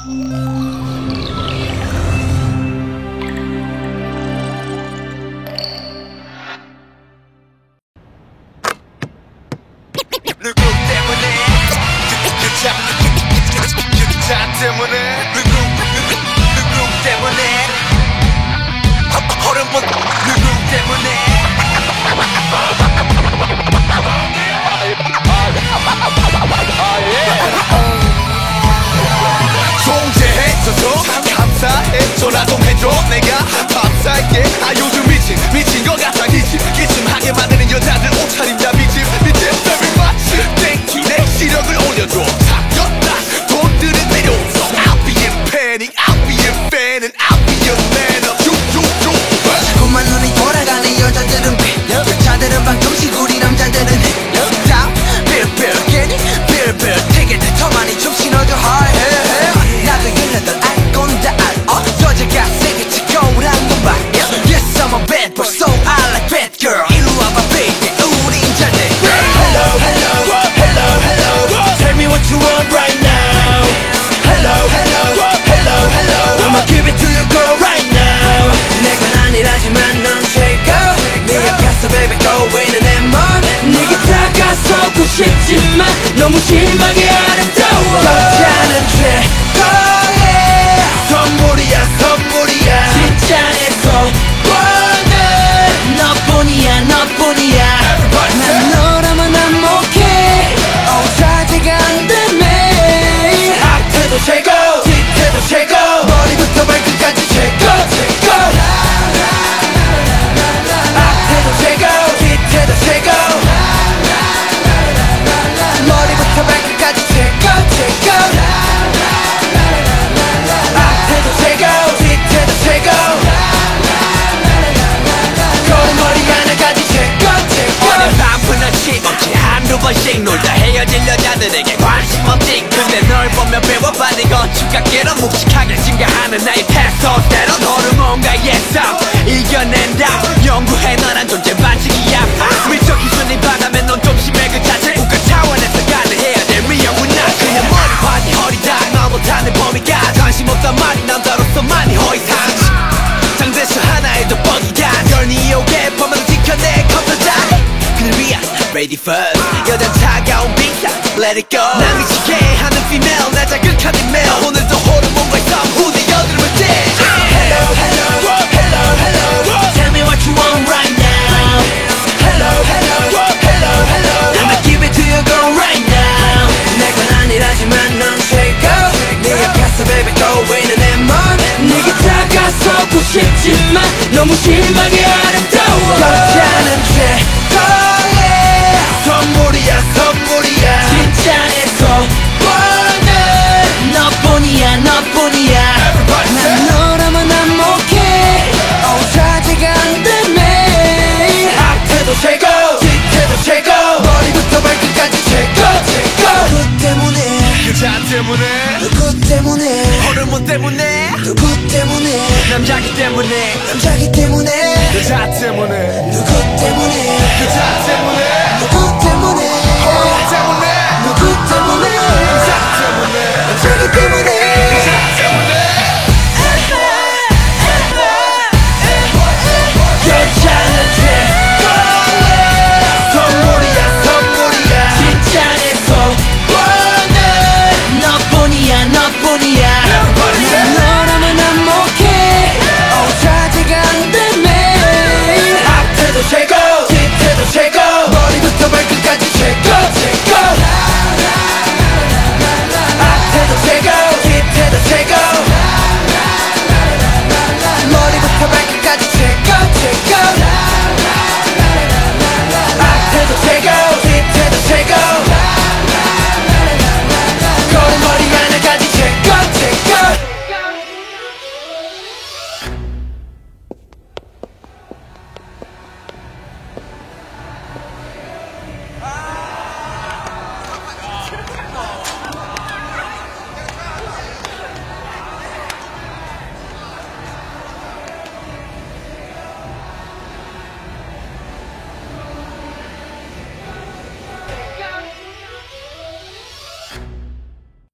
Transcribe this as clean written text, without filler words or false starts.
존재해줘서 감사해. 전화 좀 해줘. 내가 탑살게. 아 요즘 미친 것 같아. 기침하게 만드는 여자들 옷차림자 미집 Very much 땡기 내 시력을 올려줘. 사겼다 돈들은 필요 없어. I'll be in panic, I'll be in fan and I'll be your man up. 자꾸만 눈이 돌아가는 여자들은 배 여자들은 방정식 우리 남자들은 해 down 빌빌 괜히 빌빌 되게 더 많이 좀 신어줘 high 나도 얘네들 알 건 다 알아. 여자가 세게 치고란 건 봐. Yes I'm a bad boy so I like bad girl. 이리 와봐 baby 우린 잘돼. Hello hello hello hello tell me what you want right now. Hello hello hello hello I'ma give it to you girl right now. 내가 아니라지만 넌 최고. 네가 갔어 baby go in 내 맘. 네게 다가서고 싶지만 너무 심하게 아름다워. 여자는 최고야. 선물이야 진짜 내 소원은 너뿐이야 난 너라면 안목해. 자제가 안되면 앞에도 최고 뒤에도 최고 머리부터 발끝까지 최고 앞에도 최고 뒤에도 최고 머리부터 발끝까지 최고 앞에도 최고 뒤에도 최고 걸음걸이 하나까지 최고 오늘 밤은 아침 없지 한두 번씩 놀다 헤어질 여자들에게 관심 없지. 근데 널 보면 배워받는 건축각계로 묵직하게 증가하는 나의 테스토스테론 호르몬과의 싸움 이겨낸다. 연구해 너란 존재 반칙이야. 미쳐 기준이 바다면 넌 좀 심해 그 자체. 국가 차원에서 가능해야 될 미영은 나 그냥 머리판이 허리다. 너보다는 범위가 관심 없단 말이 남자로서 많이 허위상식. 장대수 하나에도 뻑이가 널 니오게 범을 지켜내 컴퓨터 그를 위한 ready first. 여자 차가운 빙상 let it go. 날 미치게 하는 female 날 자극하는 male. 오늘도 호르몬과의 싸움 후대 여드름을 대. Hello hello hello hello tell me what you want right now. Hello hello hello hello I'ma give it to you girl right now. 내건 아니라지만 넌 최고. 네가 갔어 baby go in 내 맘. 네게 다가서고 싶지만 너무 심하게 아름다워. 여자는 최고야. 선물이야 진짜 내 소원은 너뿐이야 난 너라면 안목해. 자제가 안되면 앞에도 최고 뒤에도 최고 머리부터 발끝까지 최고 누구 때문에 여자 때문에 누구 때문에 호르몬 때문에 누구 때문에 남자기 때문에 남자기 때문에 여자 때문에 누구 때문에 여자 때문에